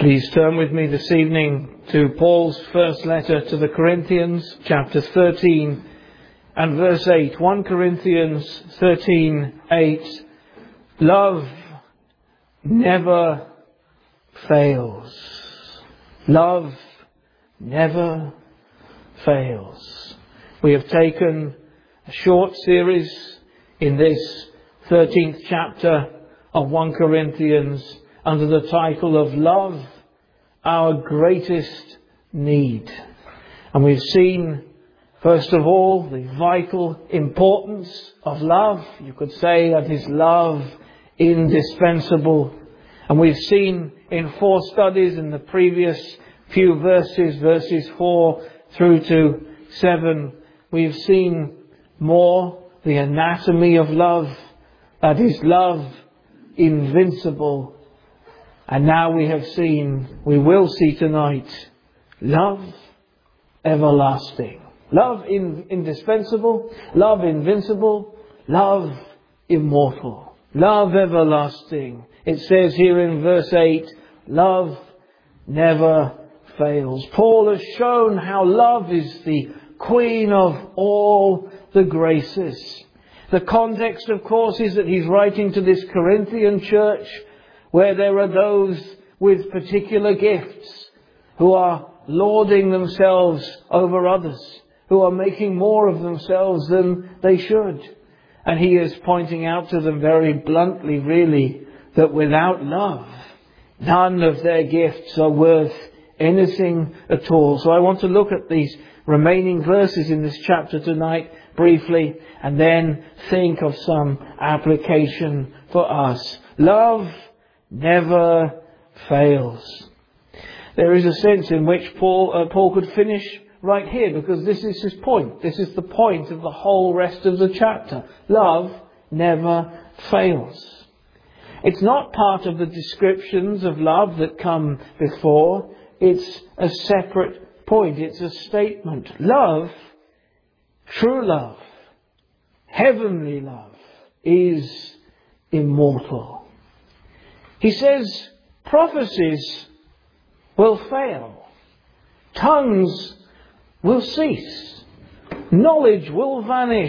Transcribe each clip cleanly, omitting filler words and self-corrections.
Please turn with me this evening to Paul's first letter to the Corinthians, chapter 13 and verse 8. 1 Corinthians 13:8. Love never fails. Love never fails. We have taken a short series in this 13th chapter of 1 Corinthians under the title of Love, Our Greatest Need. And we've seen, first of all, the vital importance of love. You could say that is love indispensable. And we've seen in 4 studies in the previous few verses 4 through to 7, we've seen more the anatomy of love, that is love invincible. And now we will see tonight, love everlasting. Love indispensable, love invincible, love immortal, love everlasting. It says here in verse 8, love never fails. Paul has shown how love is the queen of all the graces. The context, of course, is that he's writing to this Corinthian church where there are those with particular gifts who are lording themselves over others, who are making more of themselves than they should. And he is pointing out to them very bluntly, really, that without love, none of their gifts are worth anything at all. So I want to look at these remaining verses in this chapter tonight briefly, and then think of some application for us. Love never fails. There is a sense in which Paul could finish right here, because this is his point. This is the point of the whole rest of the chapter. Love never fails. It's not part of the descriptions of love that come before. It's a separate point. It's a statement. Love, true love, heavenly love, is immortal. He says prophecies will fail. Tongues will cease. Knowledge will vanish.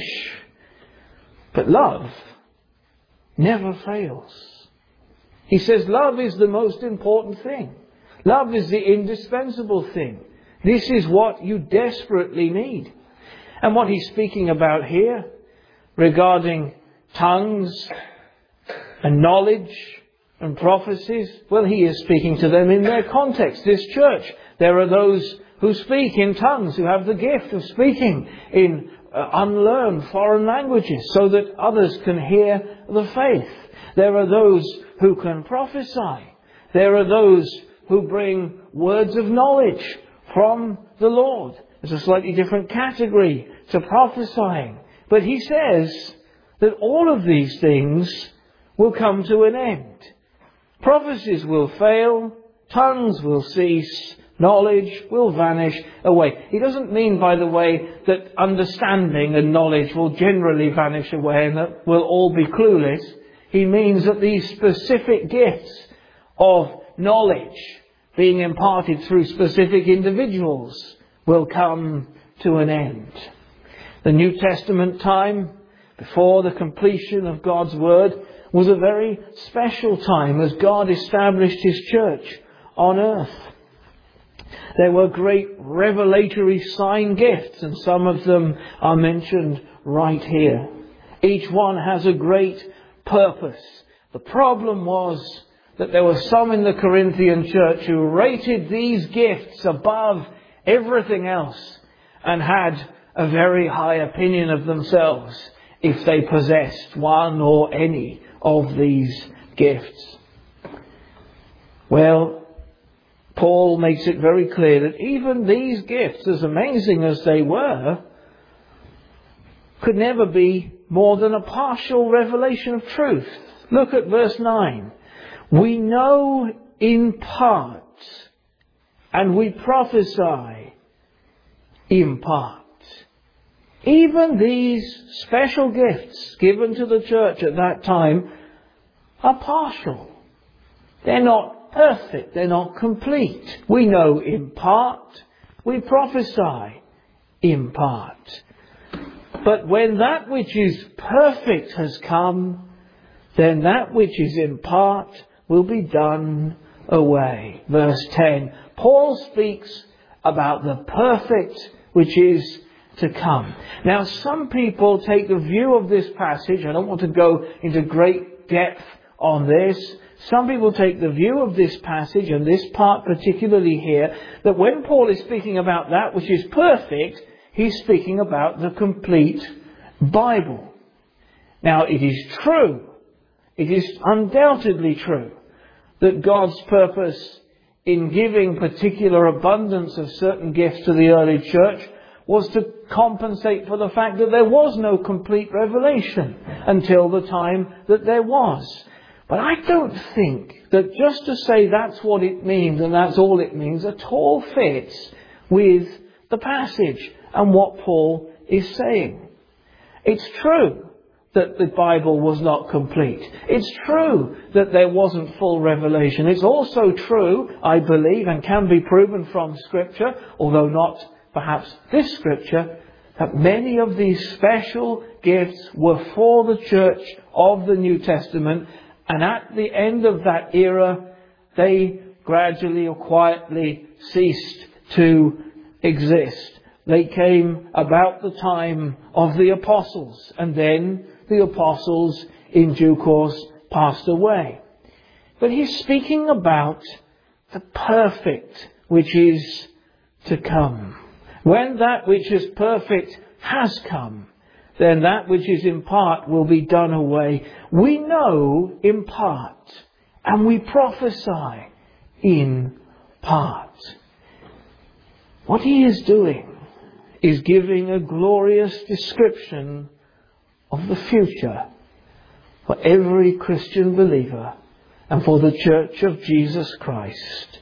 But love never fails. He says love is the most important thing. Love is the indispensable thing. This is what you desperately need. And what he's speaking about here regarding tongues and knowledge and prophecies, well, he is speaking to them in their context, this church. There are those who speak in tongues, who have the gift of speaking in unlearned foreign languages so that others can hear the faith. There are those who can prophesy. There are those who bring words of knowledge from the Lord. It's a slightly different category to prophesying. But he says that all of these things will come to an end. Prophecies will fail, tongues will cease, knowledge will vanish away. He doesn't mean, by the way, that understanding and knowledge will generally vanish away and that we'll all be clueless. He means that these specific gifts of knowledge being imparted through specific individuals will come to an end. The New Testament time, before the completion of God's Word, was a very special time as God established His church on earth. There were great revelatory sign gifts, and some of them are mentioned right here. Each one has a great purpose. The problem was that there were some in the Corinthian church who rated these gifts above everything else and had a very high opinion of themselves if they possessed one or any of these gifts. Well, Paul makes it very clear that even these gifts, as amazing as they were, could never be more than a partial revelation of truth. Look at verse 9. We know in part, and we prophesy in part. Even these special gifts given to the church at that time are partial. They're not perfect. They're not complete. We know in part. We prophesy in part. But when that which is perfect has come, then that which is in part will be done away. Verse 10. Paul speaks about the perfect which is to come. Now, some people take the view of this passage, I don't want to go into great depth on this. Some people take the view of this passage, and this part particularly here, that when Paul is speaking about that which is perfect, he's speaking about the complete Bible. Now, it is true, it is undoubtedly true, that God's purpose in giving particular abundance of certain gifts to the early church was to compensate for the fact that there was no complete revelation until the time that there was. But I don't think that just to say that's what it means and that's all it means at all fits with the passage and what Paul is saying. It's true that the Bible was not complete. It's true that there wasn't full revelation. It's also true, I believe, and can be proven from Scripture, although not perhaps this Scripture, that many of these special gifts were for the church of the New Testament, and at the end of that era, they gradually or quietly ceased to exist. They came about the time of the apostles, and then the apostles in due course passed away. But he's speaking about the perfect which is to come. When that which is perfect has come, then that which is in part will be done away. We know in part, and we prophesy in part. What he is doing is giving a glorious description of the future for every Christian believer and for the Church of Jesus Christ.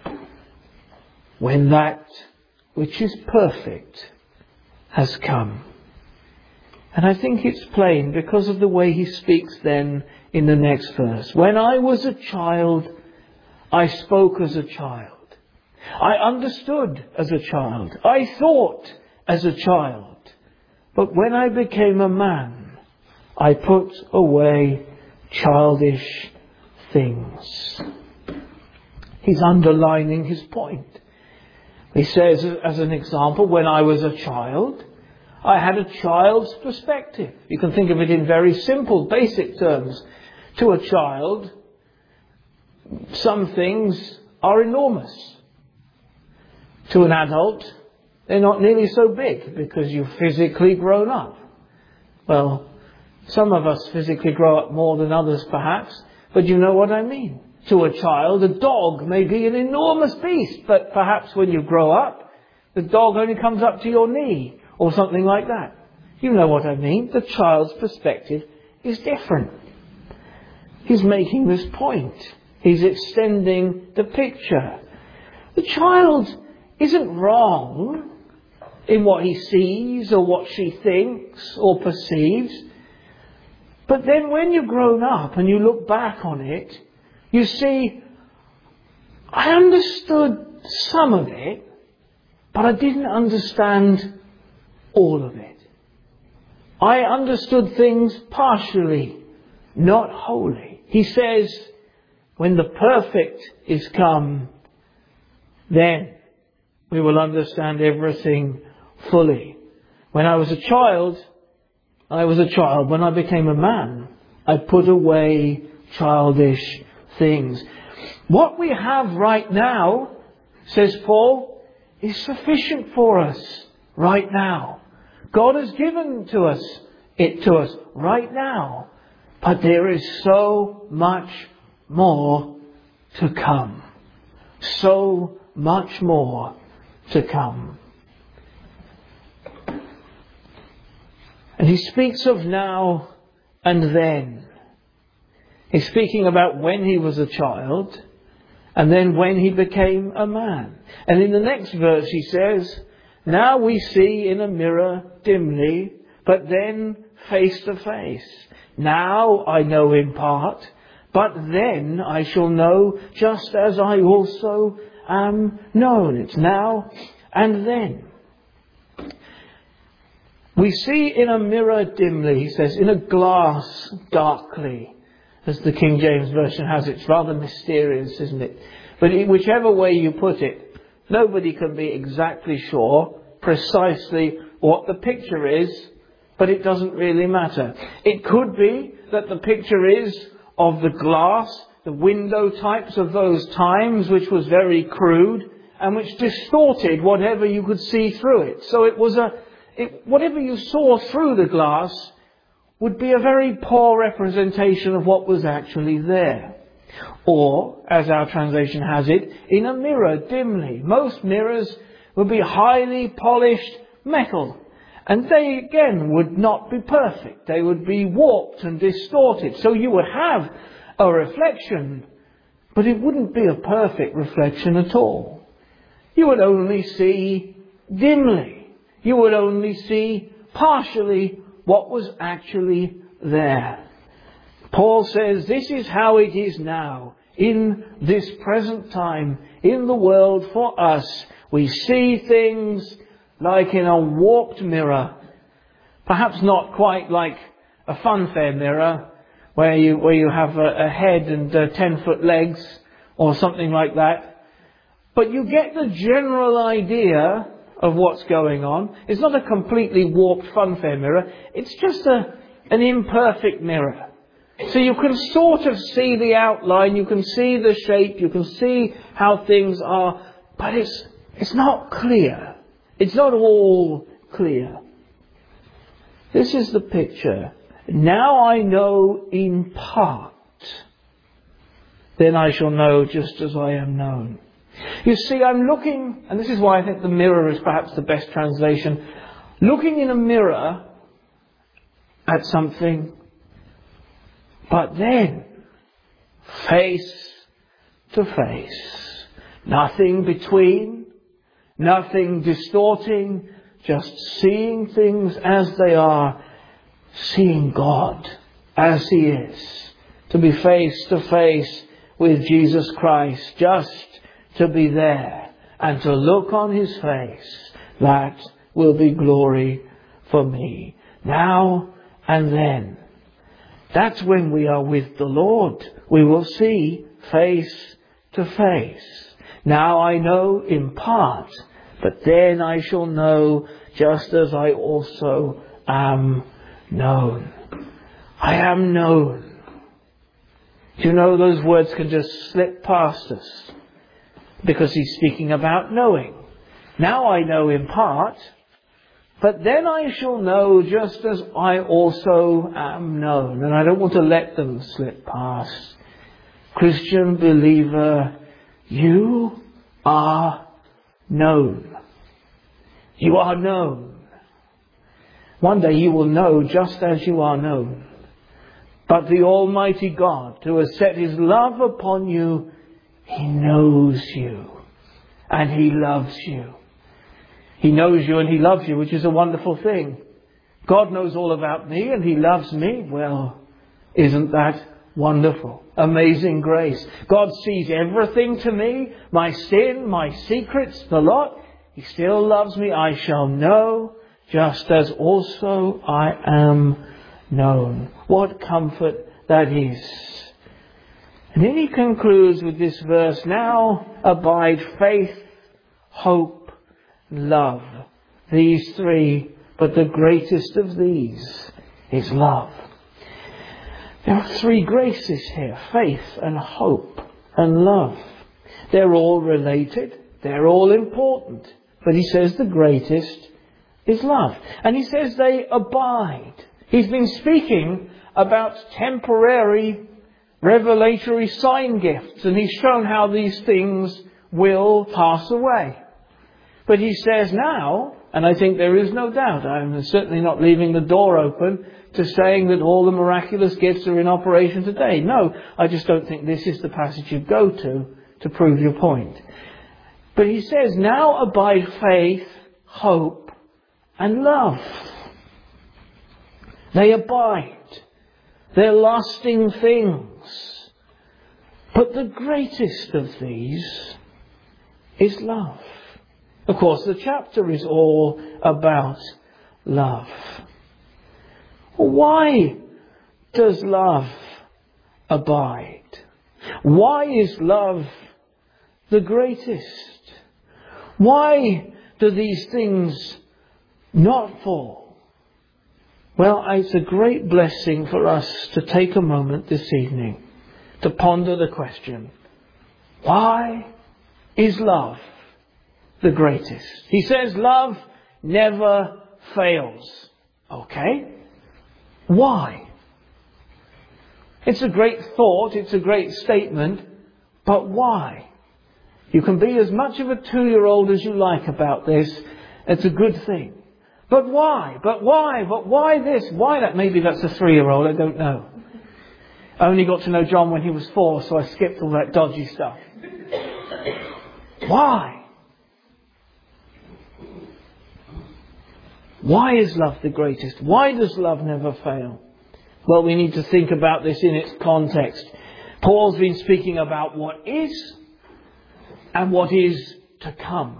When that which is perfect has come. And I think it's plain because of the way he speaks then in the next verse. When I was a child, I spoke as a child. I understood as a child. I thought as a child. But when I became a man, I put away childish things. He's underlining his point. He says, as an example, when I was a child, I had a child's perspective. You can think of it in very simple, basic terms. To a child, some things are enormous. To an adult, they're not nearly so big because you've physically grown up. Well, some of us physically grow up more than others perhaps, but you know what I mean. To a child, a dog may be an enormous beast, but perhaps when you grow up, the dog only comes up to your knee or something like that. You know what I mean. The child's perspective is different. He's making this point. He's extending the picture. The child isn't wrong in what he sees or what she thinks or perceives. But then when you've grown up and you look back on it, you see, I understood some of it, but I didn't understand all of it. I understood things partially, not wholly. He says, when the perfect is come, then we will understand everything fully. When I was a child, I was a child. When I became a man, I put away childish things. What we have right now, says Paul, is sufficient for us right now. God has given it to us right now. But there is so much more to come. So much more to come. And he speaks of now and then. He's speaking about when he was a child and then when he became a man. And in the next verse he says, now we see in a mirror dimly, but then face to face. Now I know in part, But then I shall know just as I also am known. It's now and then. We see in a mirror dimly, he says, in a glass darkly, as the King James Version has it. It's rather mysterious, isn't it? But whichever way you put it, nobody can be exactly sure precisely what the picture is, but it doesn't really matter. It could be that the picture is of the glass, the window types of those times, which was very crude and which distorted whatever you could see through it. So it was whatever you saw through the glass would be a very poor representation of what was actually there. Or, as our translation has it, in a mirror dimly. Most mirrors would be highly polished metal. And they, again, would not be perfect. They would be warped and distorted. So you would have a reflection, but it wouldn't be a perfect reflection at all. You would only see dimly. You would only see partially what was actually there. Paul says this is how it is now, in this present time, in the world for us. We see things like in a warped mirror. Perhaps not quite like a funfair mirror, where you have a head and 10-foot legs, or something like that. But you get the general idea of what's going on. It's not a completely warped funfair mirror. It's just an imperfect mirror. So you can sort of see the outline, you can see the shape, you can see how things are, but it's not clear. It's not all clear. This is the picture. Now I know in part, then I shall know just as I am known. You see, I'm looking, and this is why I think the mirror is perhaps the best translation, looking in a mirror at something, but then face to face. Nothing between, nothing distorting, just seeing things as they are, seeing God as He is. To be face to face with Jesus Christ, just to be there and to look on His face, that will be glory for me. Now and then. That's when we are with the Lord. We will see face to face. Now I know in part, but then I shall know just as I also am known. I am known. Do you know those words can just slip past us? Because he's speaking about knowing. Now I know in part, but then I shall know just as I also am known. And I don't want to let them slip past. Christian believer, you are known. You are known. One day you will know just as you are known. But the Almighty God, who has set His love upon you, He knows you. And He loves you. He knows you and He loves you, which is a wonderful thing. God knows all about me and He loves me. Well, isn't that wonderful? Amazing grace. God sees everything to me, my sin, my secrets, the lot. He still loves me. I shall know just as also I am known. What comfort that is. And then he concludes with this verse, now abide faith, hope, love. These three, but the greatest of these is love. There are three graces here, faith and hope and love. They're all related, they're all important. But he says the greatest is love. And he says they abide. He's been speaking about temporary revelatory sign gifts, and he's shown how these things will pass away. But he says now, and I think there is no doubt, I'm certainly not leaving the door open to saying that all the miraculous gifts are in operation today. No, I just don't think this is the passage you go to prove your point. But he says, now abide faith, hope, and love. They abide. They're lasting things. But the greatest of these is love. Of course, the chapter is all about love. Why does love abide? Why is love the greatest? Why do these things not fall? Well, it's a great blessing for us to take a moment this evening to ponder the question, why is love the greatest? He says love never fails. Okay? Why? It's a great thought, it's a great statement, but why? You can be as much of a 2-year-old as you like about this. It's a good thing. But why? But why? But why this? Why that? Maybe that's a 3-year-old, I don't know. I only got to know John when he was 4, so I skipped all that dodgy stuff. Why? Why is love the greatest? Why does love never fail? Well, we need to think about this in its context. Paul's been speaking about what is and what is to come.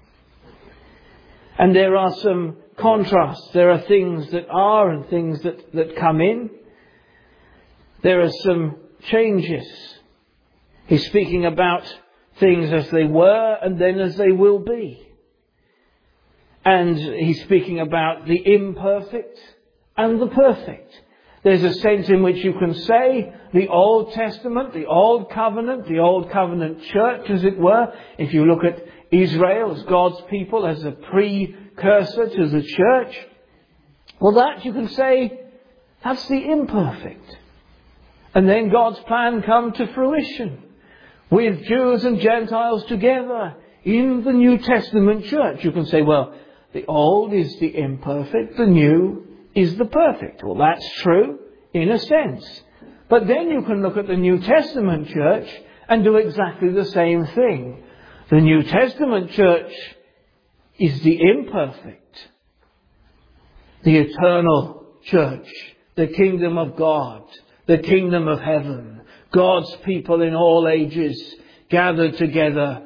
And there are some contrasts. There are things that are and things that come in. There are some changes. He's speaking about things as they were and then as they will be. And he's speaking about the imperfect and the perfect. There's a sense in which you can say the Old Testament, the Old Covenant church, as it were, if you look at Israel as God's people, as a precursor to the church, well, that you can say, that's the imperfect. And then God's plan come to fruition with Jews and Gentiles together in the New Testament church. You can say, well, the old is the imperfect, the new is the perfect. Well, that's true in a sense. But then you can look at the New Testament church and do exactly the same thing. The New Testament church is the imperfect, the eternal church, the kingdom of God, the kingdom of heaven, God's people in all ages gathered together.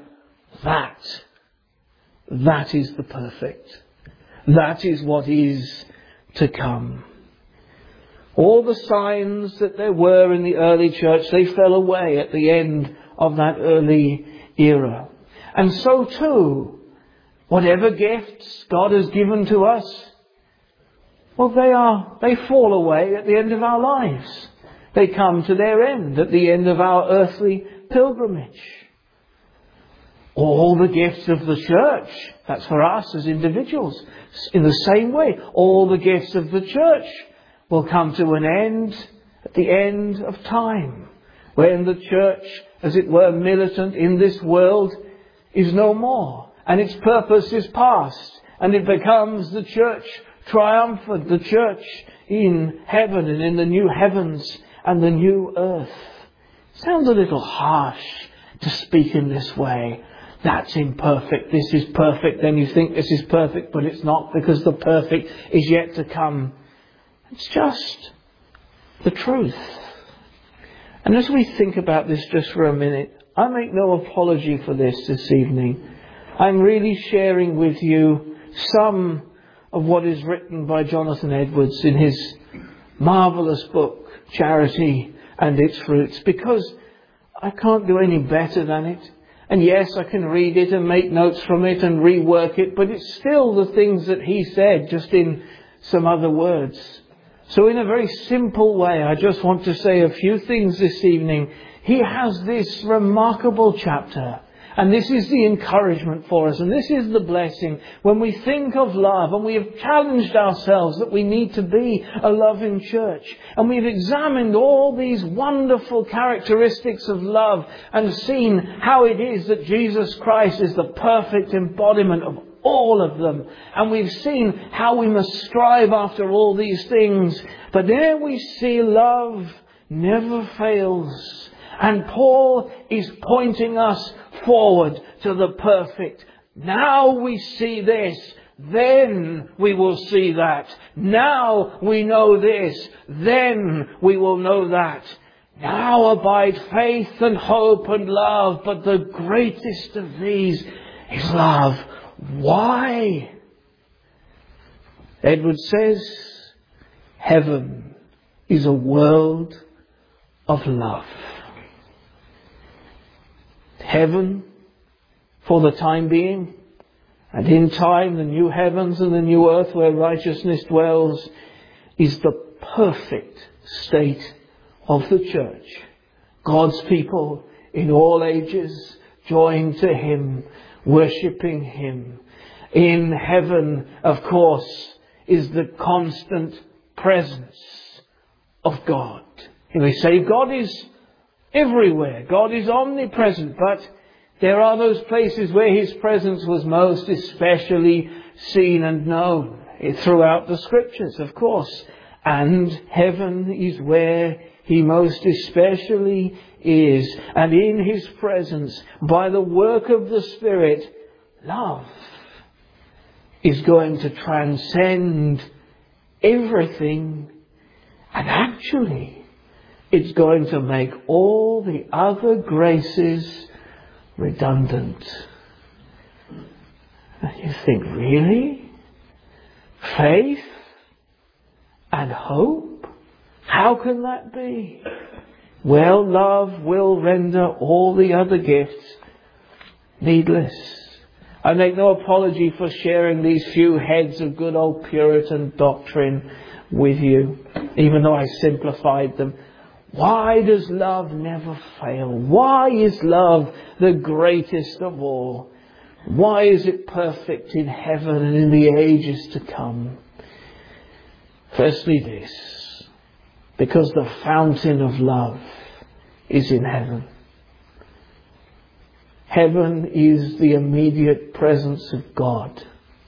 That is the perfect. That is what is to come. All the signs that there were in the early church, they fell away at the end of that early era. And so too, whatever gifts God has given to us, well, they fall away at the end of our lives. They come to their end at the end of our earthly pilgrimage. All the gifts of the church, that's for us as individuals. In the same way, all the gifts of the church will come to an end at the end of time. When the church, as it were, militant in this world is no more. And its purpose is past. And it becomes the church triumphant, the church in heaven and in the new heavens and the new earth. Sounds a little harsh to speak in this way. That's imperfect. This is perfect. Then you think this is perfect, but it's not, because the perfect is yet to come. It's just the truth. And as we think about this just for a minute, I make no apology for this evening. I'm really sharing with you some of what is written by Jonathan Edwards in his marvellous book, Charity and Its Fruits, because I can't do any better than it. And yes, I can read it and make notes from it and rework it, but it's still the things that he said, just in some other words. So in a very simple way, I just want to say a few things this evening. He has this remarkable chapter, and this is the encouragement for us, and this is the blessing. When we think of love, and we have challenged ourselves that we need to be a loving church, and we've examined all these wonderful characteristics of love and seen how it is that Jesus Christ is the perfect embodiment of all of them. And we've seen how we must strive after all these things. But there we see love never fails. And Paul is pointing us forward to the perfect. Now we see this, then we will see that. Now we know this, then we will know that. Now abide faith and hope and love, but the greatest of these is love. Why? Edward says, heaven is a world of love. Heaven, for the time being, and in time the new heavens and the new earth where righteousness dwells, is the perfect state of the church. God's people in all ages joined to Him, worshipping Him. In heaven, of course, is the constant presence of God. You may say God is everywhere. God is omnipresent, but there are those places where His presence was most especially seen and known throughout the Scriptures, of course. And heaven is where He most especially is. And in His presence, by the work of the Spirit, love is going to transcend everything. And actually, it's going to make all the other graces redundant. And you think, really? Faith and hope? How can that be? Well, love will render all the other gifts needless. I make no apology for sharing these few heads of good old Puritan doctrine with you, even though I simplified them. Why does love never fail? Why is love the greatest of all? Why is it perfect in heaven and in the ages to come? Firstly this, because the fountain of love is in heaven. Heaven is the immediate presence of God.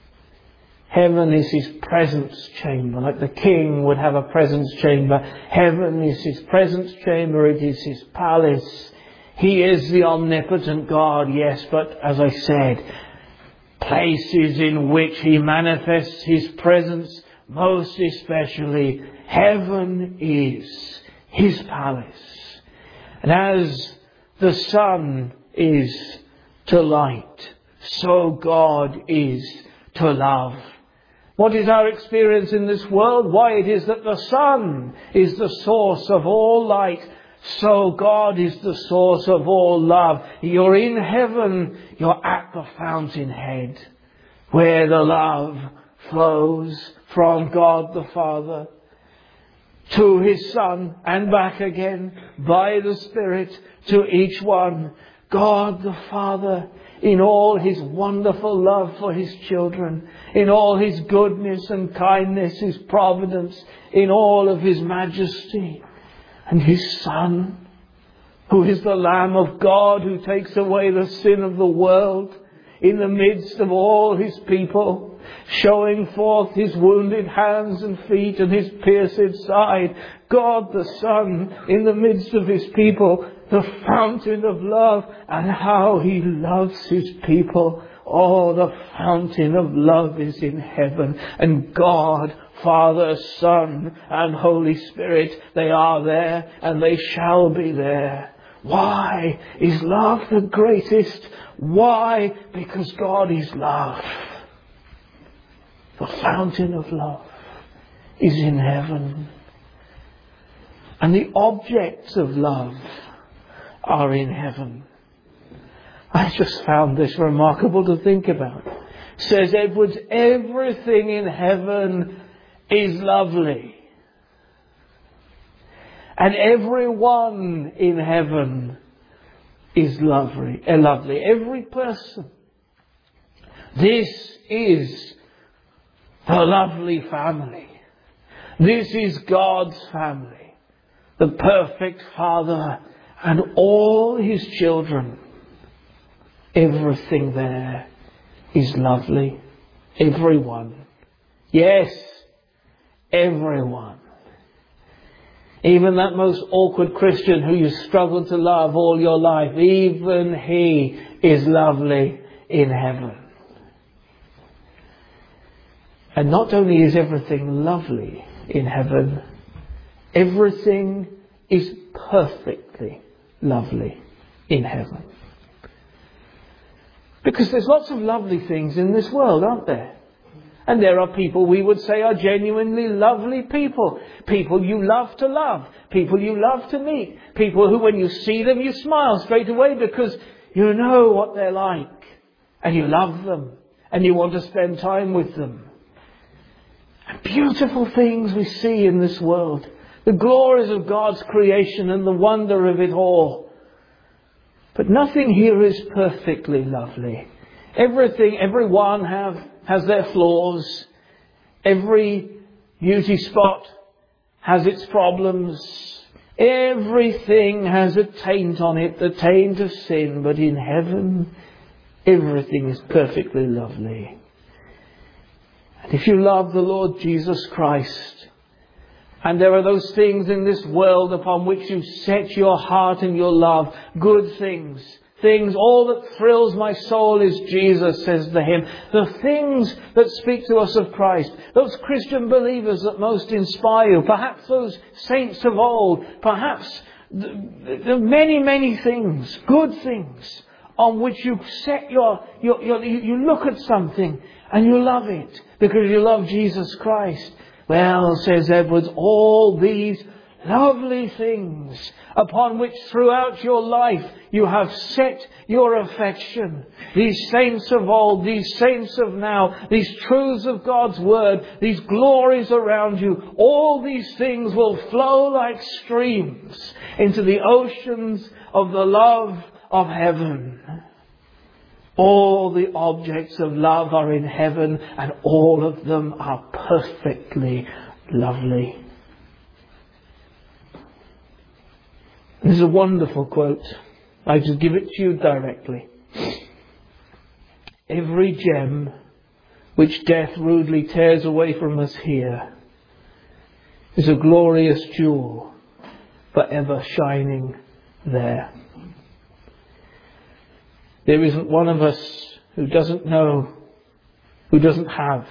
Heaven is His presence chamber, like the king would have a presence chamber. Heaven is His presence chamber, it is His palace. He is the omnipotent God, yes, but as I said, places in which He manifests His presence most especially. Heaven is His palace. And as the sun is to light, so God is to love. What is our experience in this world? Why, it is that the sun is the source of all light. So God is the source of all love. You're in heaven. You're at the fountainhead where the love flows from God the Father to His Son and back again by the Spirit to each one. God the Father, in all His wonderful love for His children, in all His goodness and kindness, His providence, in all of His majesty, and His Son, who is the Lamb of God, who takes away the sin of the world, in the midst of all His people, showing forth His wounded hands and feet and His pierced side. God the Son, in the midst of His people, the fountain of love, and how He loves His people. Oh, the fountain of love is in heaven, and God, Father, Son, and Holy Spirit, they are there, and they shall be there. Why is love the greatest? Why? Because God is love. The fountain of love is in heaven. And the objects of love are in heaven. I just found this remarkable to think about. Says Edwards, everything in heaven is lovely. And everyone in heaven is lovely. Every person. This is the lovely family. This is God's family. The perfect Father and all His children. Everything there is lovely. Everyone. Yes, everyone. Even that most awkward Christian who you struggled to love all your life, even he is lovely in heaven. And not only is everything lovely in heaven, everything is perfectly lovely in heaven. Because there's lots of lovely things in this world, aren't there? And there are people we would say are genuinely lovely people. People you love to love. People you love to meet. People who, when you see them, you smile straight away because you know what they're like. And you love them. And you want to spend time with them. And beautiful things we see in this world. The glories of God's creation and the wonder of it all. But nothing here is perfectly lovely. Everyone has their flaws. Every beauty spot has its problems. Everything has a taint on it, the taint of sin. But in heaven, everything is perfectly lovely. And if you love the Lord Jesus Christ, and there are those things in this world upon which you set your heart and your love, good things, all that thrills my soul is Jesus, says the hymn. The things that speak to us of Christ, those Christian believers that most inspire you, perhaps those saints of old, perhaps the many, many things, good things, on which you set you look at something and you love it because you love Jesus Christ. Well, says Edwards, all these lovely things upon which throughout your life you have set your affection. These saints of old, these saints of now, these truths of God's Word, these glories around you, all these things will flow like streams into the oceans of the love of heaven. All the objects of love are in heaven, and all of them are perfectly lovely. This is a wonderful quote. I just give it to you directly. Every gem which death rudely tears away from us here is a glorious jewel forever shining there. There isn't one of us who doesn't know, who doesn't have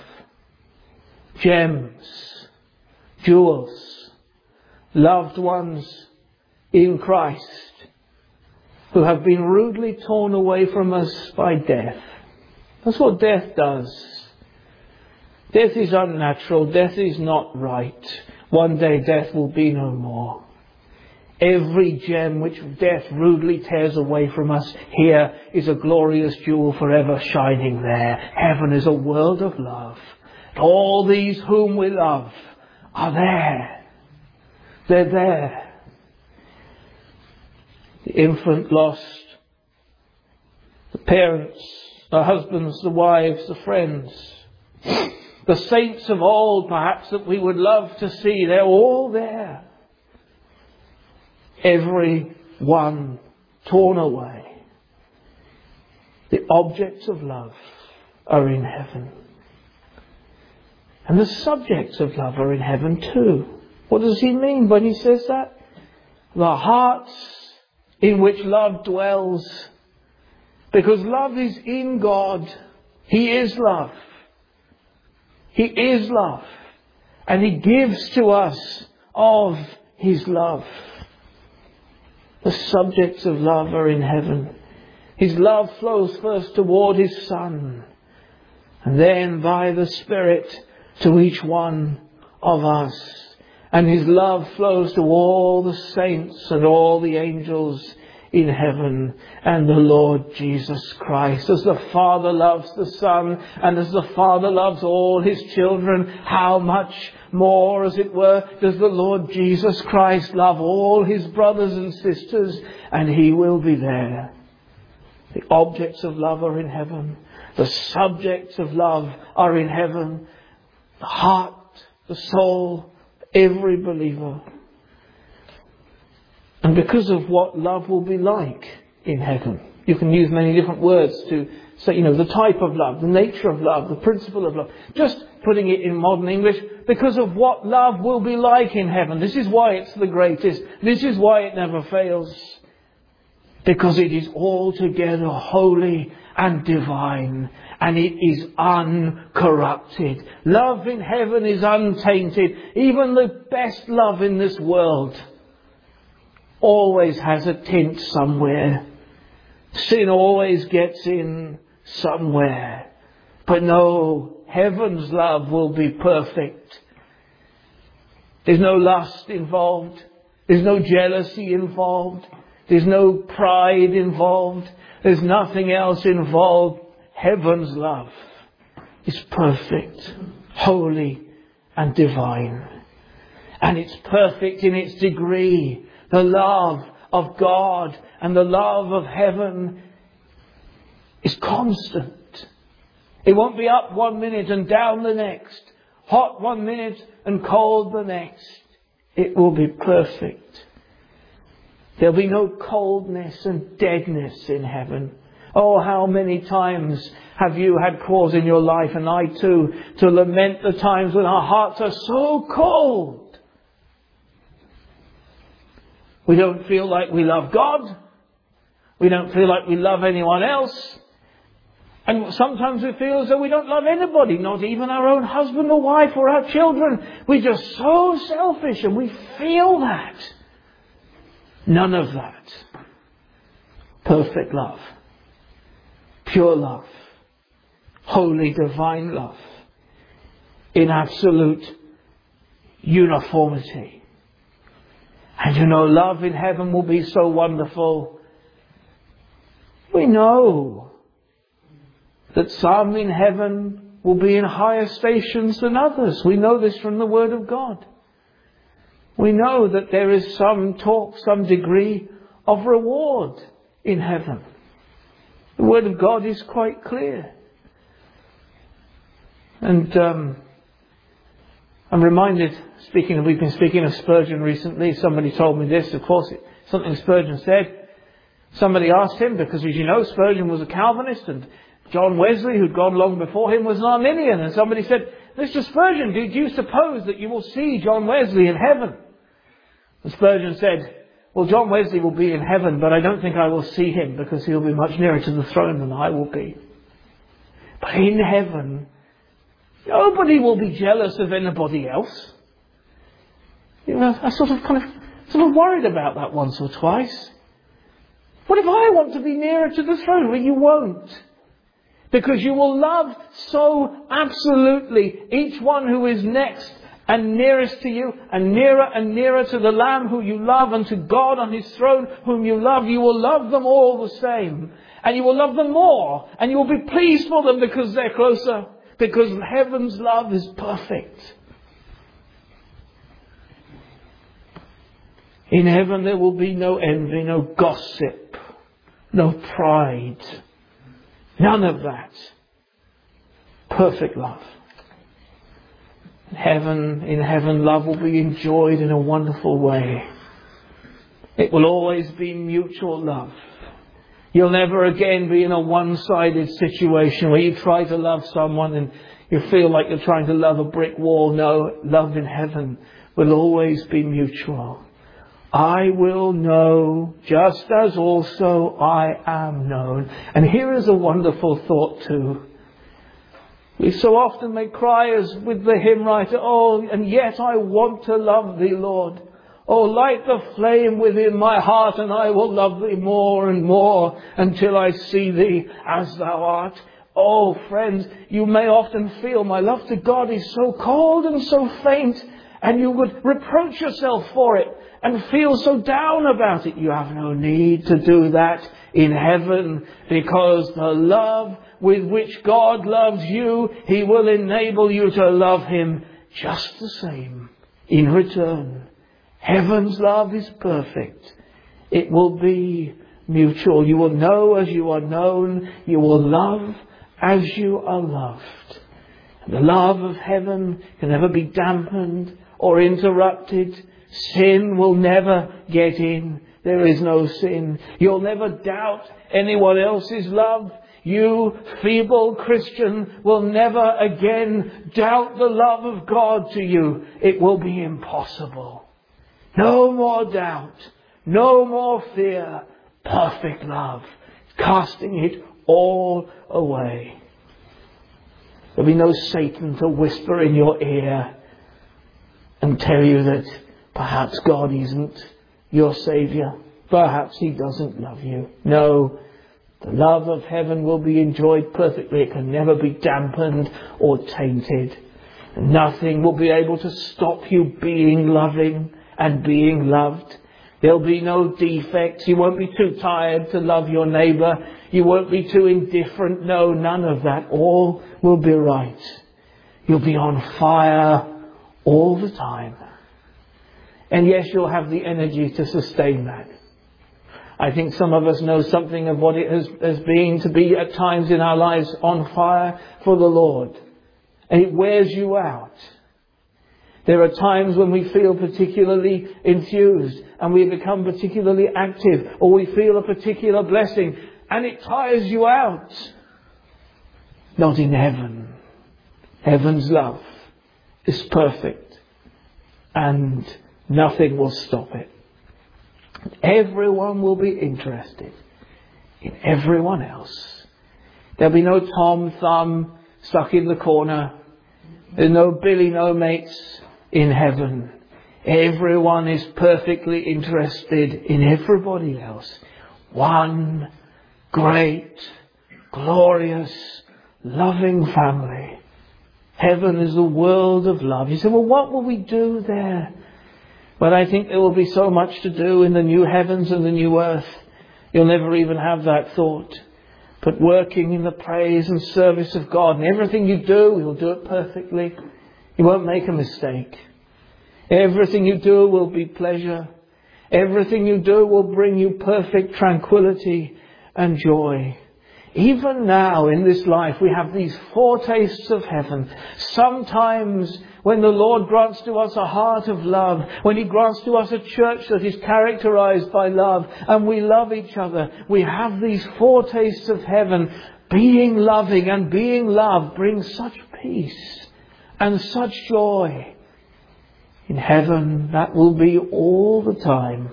gems, jewels, loved ones in Christ who have been rudely torn away from us by death. That's what death does. Death is unnatural. Death is not right. One day death will be no more. Every gem which death rudely tears away from us here is a glorious jewel forever shining there. Heaven is a world of love. All these whom we love are there. They're there. The infant lost, the parents, the husbands, the wives, the friends, the saints of old perhaps that we would love to see, they're all there. Every one torn away. The objects of love are in heaven. And the subjects of love are in heaven too. What does he mean when he says that? The hearts in which love dwells. Because love is in God. He is love. He is love. And he gives to us of his love. The subjects of love are in heaven. His love flows first toward his Son, and then by the Spirit to each one of us. And his love flows to all the saints and all the angels in heaven and the Lord Jesus Christ. As the Father loves the Son and as the Father loves all his children, how much more, as it were, does the Lord Jesus Christ love all his brothers and sisters, and he will be there. The objects of love are in heaven. The subjects of love are in heaven. The heart, the soul, every believer. And because of what love will be like in heaven. You can use many different words to say, the type of love, the nature of love, the principle of love. Just putting it in modern English, because of what love will be like in heaven. This is why it's the greatest. This is why it never fails. Because it is altogether holy and divine. And it is uncorrupted. Love in heaven is untainted. Even the best love in this world always has a tint somewhere. Sin always gets in somewhere. But no, heaven's love will be perfect. There's no lust involved. There's no jealousy involved. There's no pride involved. There's nothing else involved. Heaven's love is perfect, holy and divine. And it's perfect in its degree. The love of God and the love of heaven is constant. It won't be up one minute and down the next. Hot one minute and cold the next. It will be perfect. There'll be no coldness and deadness in heaven. Oh, how many times have you had cause in your life, and I too, to lament the times when our hearts are so cold. We don't feel like we love God. We don't feel like we love anyone else. And sometimes we feel as though we don't love anybody, not even our own husband or wife or our children. We're just so selfish, and we feel that. None of that. Perfect love. Pure love. Holy, divine love. In absolute uniformity. And you know, love in heaven will be so wonderful. We know that some in heaven will be in higher stations than others. We know this from the Word of God. We know that there is some talk, some degree of reward in heaven. The Word of God is quite clear. And I'm reminded, we've been speaking of Spurgeon recently. Somebody told me this, of course, something Spurgeon said. Somebody asked him, because as you know, Spurgeon was a Calvinist, and John Wesley, who'd gone long before him, was an Arminian. And somebody said, Mr. Spurgeon, do you suppose that you will see John Wesley in heaven? And Spurgeon said, well, John Wesley will be in heaven, but I don't think I will see him, because he'll be much nearer to the throne than I will be. But in heaven, nobody will be jealous of anybody else. You know, I sort of worried about that once or twice. What if I want to be nearer to the throne? Well, you won't. Because you will love so absolutely each one who is next and nearest to you, and nearer to the Lamb who you love, and to God on His throne whom you love. You will love them all the same. And you will love them more. And you will be pleased for them because they're closer. Because heaven's love is perfect. In heaven there will be no envy, no gossip, no pride. None of that. Perfect love. In heaven, love will be enjoyed in a wonderful way. It will always be mutual love. You'll never again be in a one-sided situation where you try to love someone and you feel like you're trying to love a brick wall. No, love in heaven will always be mutual. I will know just as also I am known. And here is a wonderful thought too. We so often may cry as with the hymn writer, oh, and yet I want to love thee, Lord. Oh, light the flame within my heart, and I will love thee more and more until I see thee as thou art. Oh, friends, you may often feel my love to God is so cold and so faint, and you would reproach yourself for it and feel so down about it. You have no need to do that in heaven, because the love with which God loves you, He will enable you to love Him just the same in return. Heaven's love is perfect. It will be mutual. You will know as you are known. You will love as you are loved. And the love of heaven can never be dampened or interrupted. Sin will never get in. There is no sin. You'll never doubt anyone else's love. You, feeble Christian, will never again doubt the love of God to you. It will be impossible. No more doubt. No more fear. Perfect love. Casting it all away. There'll be no Satan to whisper in your ear and tell you that perhaps God isn't your Saviour. Perhaps He doesn't love you. No, the love of heaven will be enjoyed perfectly. It can never be dampened or tainted. Nothing will be able to stop you being loving and being loved. There'll be no defects. You won't be too tired to love your neighbour. You won't be too indifferent. No, none of that. All will be right. You'll be on fire all the time. And yes, you'll have the energy to sustain that. I think some of us know something of what it has been to be at times in our lives on fire for the Lord. And it wears you out. There are times when we feel particularly enthused and we become particularly active, or we feel a particular blessing and it tires you out. Not in heaven. Heaven's love is perfect and nothing will stop it. Everyone will be interested in everyone else. There'll be no Tom Thumb stuck in the corner. There's no Billy No Mates in heaven. Everyone is perfectly interested in everybody else. One great, glorious, loving family. Heaven is a world of love. You say, well, what will we do there? Well, I think there will be so much to do in the new heavens and the new earth. You'll never even have that thought. But working in the praise and service of God, and everything you do, you'll do it perfectly. You won't make a mistake. Everything you do will be pleasure. Everything you do will bring you perfect tranquility and joy. Even now in this life we have these foretastes of heaven. Sometimes when the Lord grants to us a heart of love, when He grants to us a church that is characterized by love, and we love each other, we have these foretastes of heaven. Being loving and being loved brings such peace and such joy. In heaven, that will be all the time.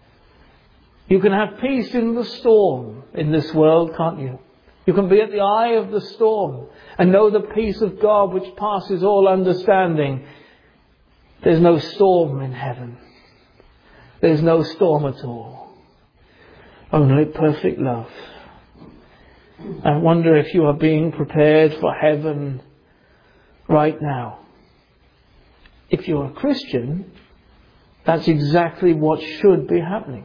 You can have peace in the storm in this world, can't you? You can be at the eye of the storm and know the peace of God which passes all understanding. There's no storm in heaven. There's no storm at all. Only perfect love. I wonder if you are being prepared for heaven right now. If you're a Christian, that's exactly what should be happening.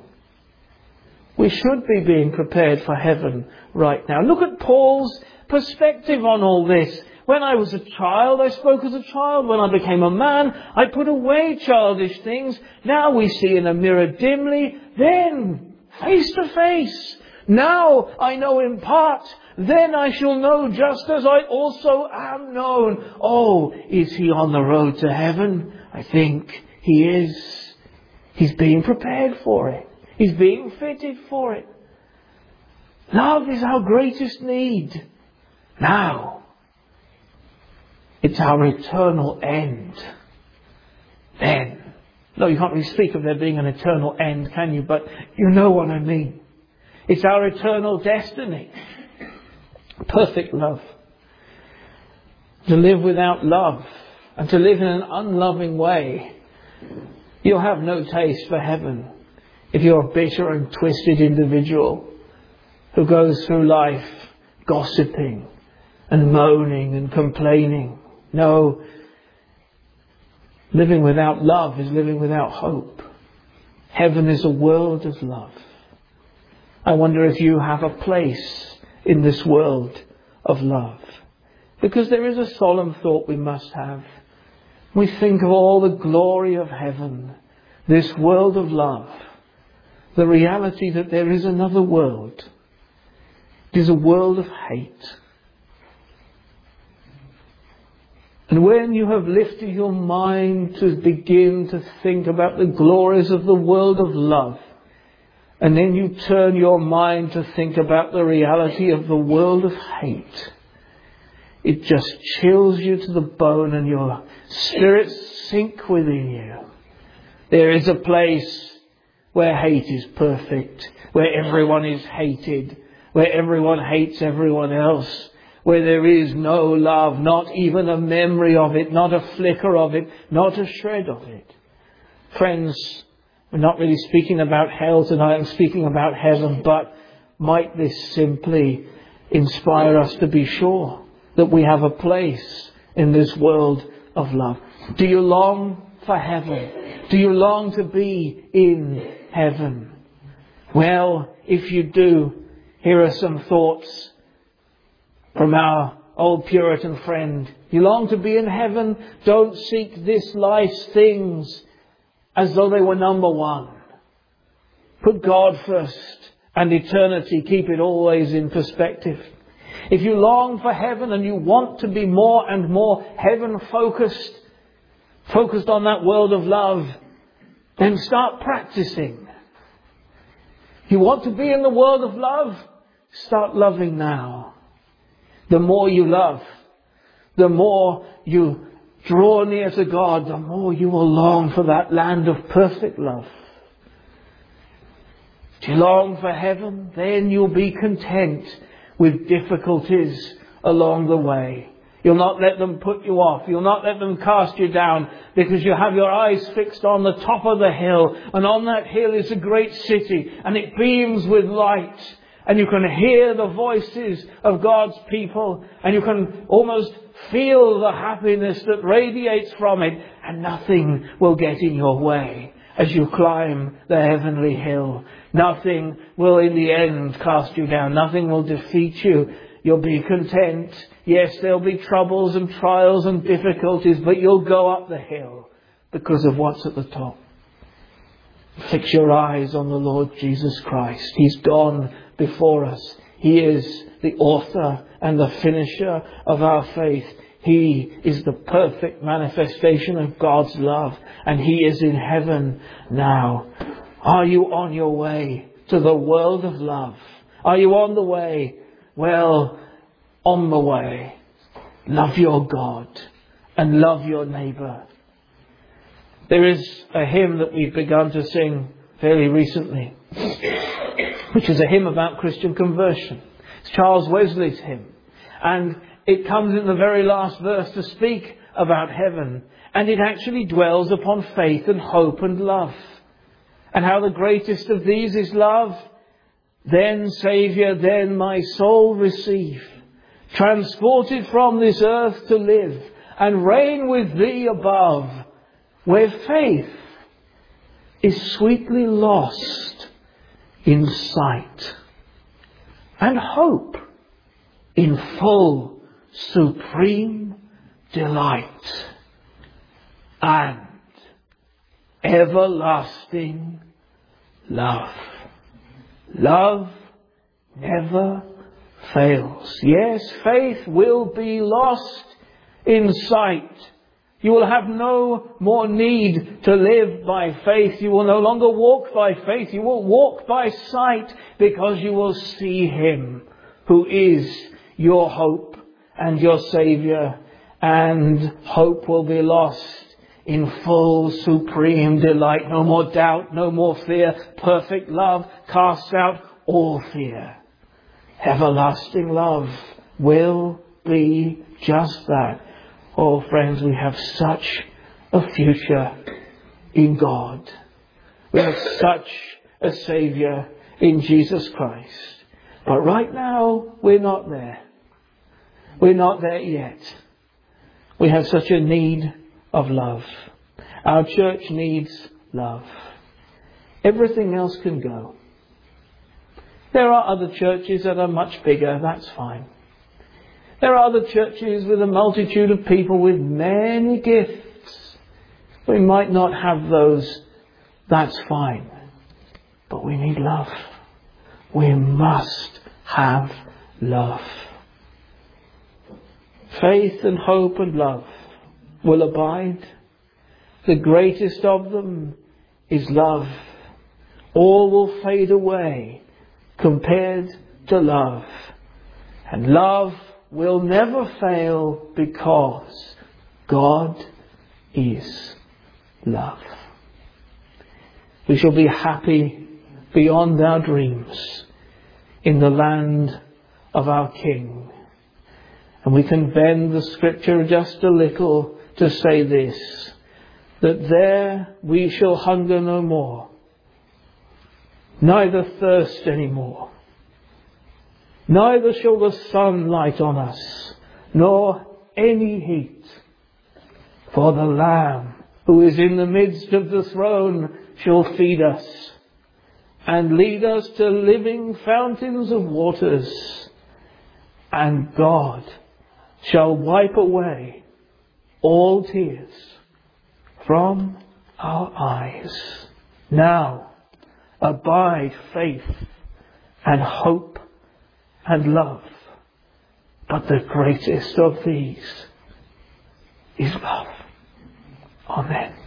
We should be being prepared for heaven right now. Look at Paul's perspective on all this. When I was a child, I spoke as a child. When I became a man, I put away childish things. Now we see in a mirror dimly, then face to face. Now I know in part, then I shall know just as I also am known. Oh, is he on the road to heaven? I think he is. He's being prepared for it. He's being fitted for it. Love is our greatest need. Now, it's our eternal end. Then. No, you can't really speak of there being an eternal end, can you? But you know what I mean. It's our eternal destiny. Perfect love. To live without love and to live in an unloving way, you'll have no taste for heaven if you're a bitter and twisted individual who goes through life gossiping and moaning and complaining. No, living without love is living without hope. Heaven is a world of love. I wonder if you have a place in this world of love. Because there is a solemn thought we must have. We think of all the glory of heaven, this world of love, the reality that there is another world. It is a world of hate. And when you have lifted your mind to begin to think about the glories of the world of love, and then you turn your mind to think about the reality of the world of hate, it just chills you to the bone and your spirits sink within you. There is a place where hate is perfect, where everyone is hated, where everyone hates everyone else, where there is no love, not even a memory of it, not a flicker of it, not a shred of it. Friends, We're not really speaking about hell tonight, I'm speaking about heaven, but might this simply inspire us to be sure that we have a place in this world of love? Do you long for heaven? Do you long to be in heaven? Well, if you do, here are some thoughts from our old Puritan friend. You long to be in heaven? Don't seek this life's things as though they were number one. Put God first and eternity. Keep it always in perspective. If you long for heaven and you want to be more and more heaven focused on that world of love, then start practicing. You want to be in the world of love? Start loving now. The more you love, the more you draw near to God, the more you will long for that land of perfect love. Do you long for heaven? Then you'll be content with difficulties along the way. You'll not let them put you off. You'll not let them cast you down, because you have your eyes fixed on the top of the hill. And on that hill is a great city, and it beams with light. And you can hear the voices of God's people, and you can almost feel the happiness that radiates from it, and nothing will get in your way as you climb the heavenly hill. Nothing will in the end cast you down. Nothing will defeat you. You'll be content. Yes, there'll be troubles and trials and difficulties, but you'll go up the hill because of what's at the top. Fix your eyes on the Lord Jesus Christ. He's gone before us. He is the author and the finisher of our faith. He is the perfect manifestation of God's love, and He is in heaven now. Are you on your way to the world of love? Are you on the way? Well, on the way. Love your God and love your neighbour. There is a hymn that we've begun to sing fairly recently, which is a hymn about Christian conversion. It's Charles Wesley's hymn. And it comes in the very last verse to speak about heaven. And it actually dwells upon faith and hope and love. And how the greatest of these is love. Then, Saviour, then my soul receive, transported from this earth to live, and reign with Thee above, where faith is sweetly lost in sight, and hope in full supreme delight, and everlasting love. Love never fails. Yes, faith will be lost in sight. You will have no more need to live by faith. You will no longer walk by faith. You will walk by sight, because you will see Him who is your hope and your Saviour. And hope will be lost in full supreme delight. No more doubt, no more fear. Perfect love casts out all fear. Everlasting love will be just that. Oh, friends, we have such a future in God. We have such a Saviour in Jesus Christ. But right now, we're not there. We're not there yet. We have such a need of love. Our church needs love. Everything else can go. There are other churches that are much bigger. That's fine. There are other churches with a multitude of people with many gifts. We might not have those. That's fine. But we need love. We must have love. Faith and hope and love will abide. The greatest of them is love. All will fade away compared to love. And love will never fail, because God is love. We shall be happy beyond our dreams in the land of our King. And we can bend the scripture just a little to say this, that there we shall hunger no more, neither thirst any more. Neither shall the sun light on us, nor any heat. For the Lamb who is in the midst of the throne shall feed us, and lead us to living fountains of waters, and God shall wipe away all tears from our eyes. Now abide faith and hope and love, but the greatest of these is love. Amen.